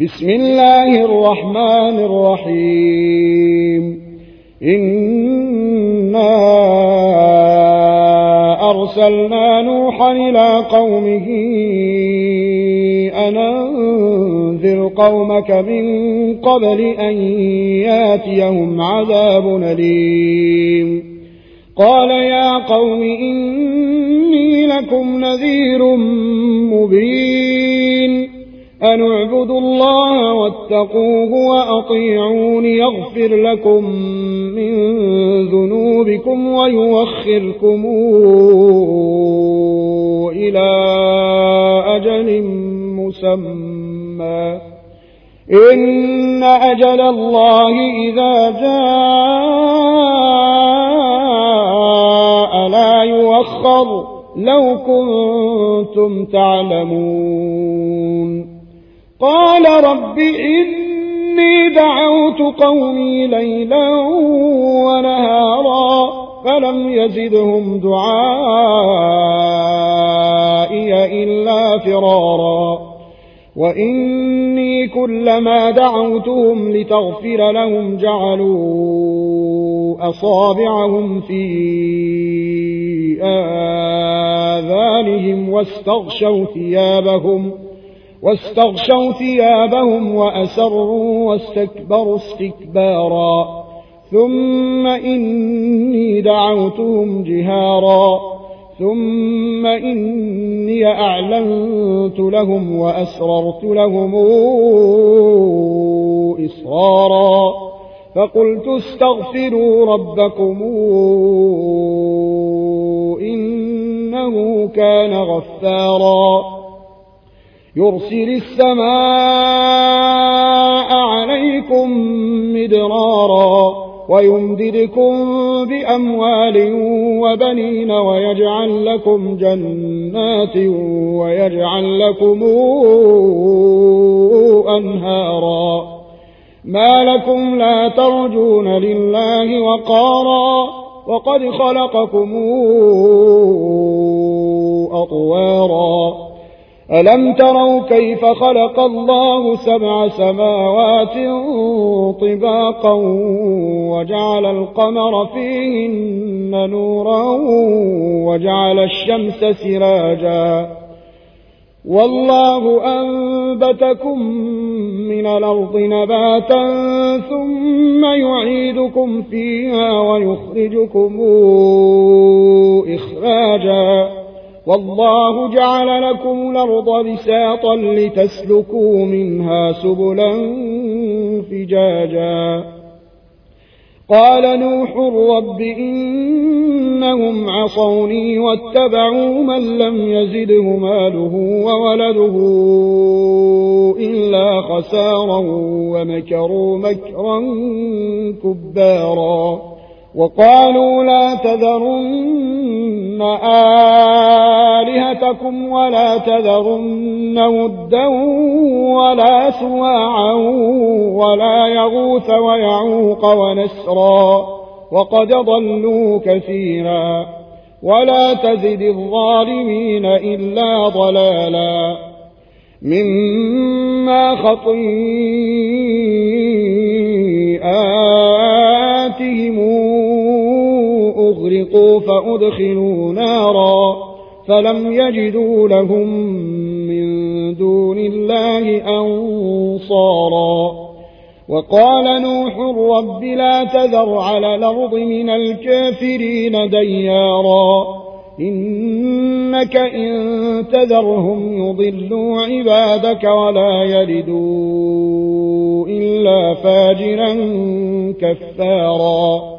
بسم الله الرحمن الرحيم إنا أرسلنا نوحا إلى قومه أن أنذر قومك من قبل أن ياتيهم عذاب أليم قال يا قوم إني لكم نذير مبين أن اعبدوا الله واتقوه وأطيعون يغفر لكم من ذنوبكم ويوخركم إلى أجل مسمى إن أجل الله إذا جاء لا يؤخر لو كنتم تعلمون قال رب إني دعوت قومي ليلا ونهارا فلم يزدهم دعائي إلا فرارا وإني كلما دعوتهم لتغفر لهم جعلوا أصابعهم في آذانهم واستغشوا ثيابهم وأسروا واستكبروا استكبارا ثم إني دعوتهم جهارا ثم إني أعلنت لهم وأسررت لهم إسرارا فقلت استغفروا ربكم إنه كان غفارا يرسل السماء عليكم مدرارا ويمددكم بأموال وبنين ويجعل لكم جنات ويجعل لكم أنهارا ما لكم لا ترجون لله وقارا وقد خلقكم أطوارا ألم تروا كيف خلق الله 7 سماوات طباقا وجعل القمر فيهن نورا وجعل الشمس سراجا والله أنبتكم من الأرض نباتا ثم يعيدكم فيها ويخرجكم إخراجا والله جعل لكم الأرض بساطا لتسلكوا منها سبلا فجاجا قال نوح رب إنهم عصوني واتبعوا من لم يزده ماله وولده إلا خسارا ومكروا مكرا كبارا وقالوا لا تذرن آلهتكم ولا تذرن ودا ولا سواعا ولا يغوث ويعوق ونسرا وقد ضلوا كثيرا ولا تزد الظالمين إلا ضلالا مما خطيئاتهم أغرقوا فأدخلوا نارا فلم يجدوا لهم من دون الله أنصارا وقال نوح رب لا تذر على الأرض من الكافرين ديارا إنك إن تذرهم يضلوا عبادك ولا يلدوا إلا فاجرا كفارا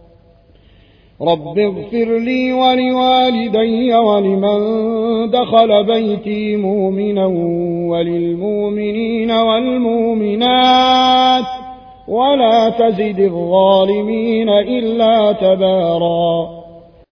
رب اغفر لي ولوالدي ولمن دخل بيتي مؤمنا وللمؤمنين والمؤمنات ولا تزد الظالمين إلا تبارا